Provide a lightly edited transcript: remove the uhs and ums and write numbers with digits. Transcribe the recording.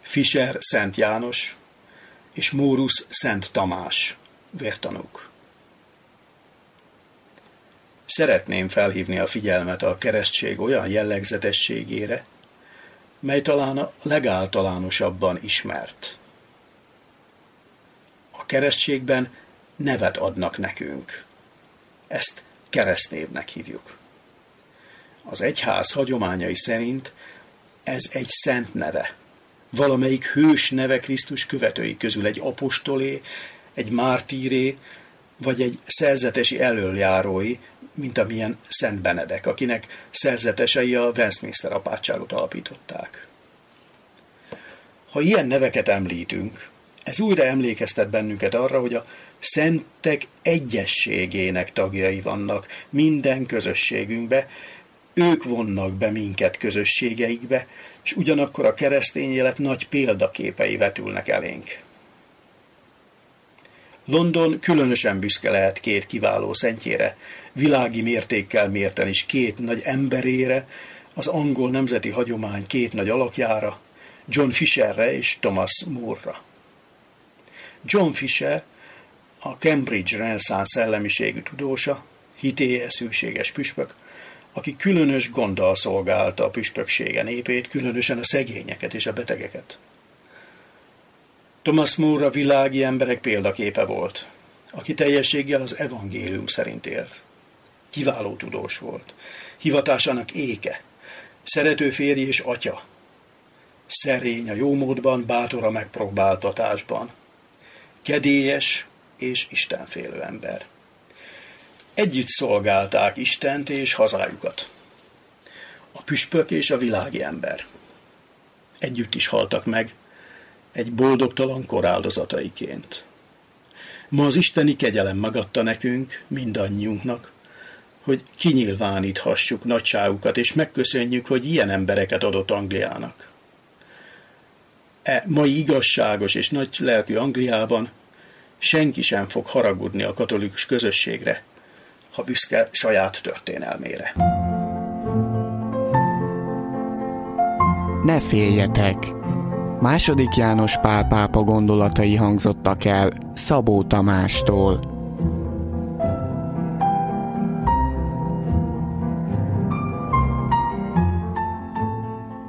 Fischer Szent János és Mórus Szent Tamás vértanúk. Szeretném felhívni a figyelmet a keresztség olyan jellegzetességére, mely talán a legáltalánosabban ismert. A keresztségben nevet adnak nekünk. Ezt keresztnévnek hívjuk. Az egyház hagyományai szerint ez egy szent neve. Valamelyik hős neve Krisztus követői közül, egy apostolé, egy mártíré, vagy egy szerzetesi elöljárói, mint amilyen Szent Benedek, akinek szerzetesei a Westminster apátságot alapították. Ha ilyen neveket említünk, ez újra emlékeztet bennünket arra, hogy a szentek egyességének tagjai vannak minden közösségünkbe, ők vonnak be minket közösségeikbe, és ugyanakkor a keresztény élet nagy példaképei vetülnek elénk. London különösen büszke lehet két kiváló szentjére, világi mértékkel mérten is két nagy emberére, az angol nemzeti hagyomány két nagy alakjára, John Fisherre és Thomas More-ra. John Fisher a Cambridge reneszánsz szellemiségű tudósa, hitélyes, hűséges püspök, aki különös gonddal szolgálta a püspöksége népét, különösen a szegényeket és a betegeket. Thomas More a világi emberek példaképe volt, aki teljességgel az evangélium szerint élt. Kiváló tudós volt, hivatásának éke, szerető férj és atya, szerény a jómódban, bátor a megpróbáltatásban, kedélyes és istenfélő ember. Együtt szolgálták Istent és hazájukat. A püspök és a világi ember. Együtt is haltak meg, egy boldogtalan kor áldozataiként. Ma az isteni kegyelem megadta nekünk, mindannyiunknak, hogy kinyilváníthassuk nagyságukat, és megköszönjük, hogy ilyen embereket adott Angliának. E mai igazságos és nagy lelkű Angliában senki sem fog haragudni a katolikus közösségre, ha büszke saját történelmére. Ne féljetek! II. János Pál pápa gondolatai hangzottak el Szabó Tamástól.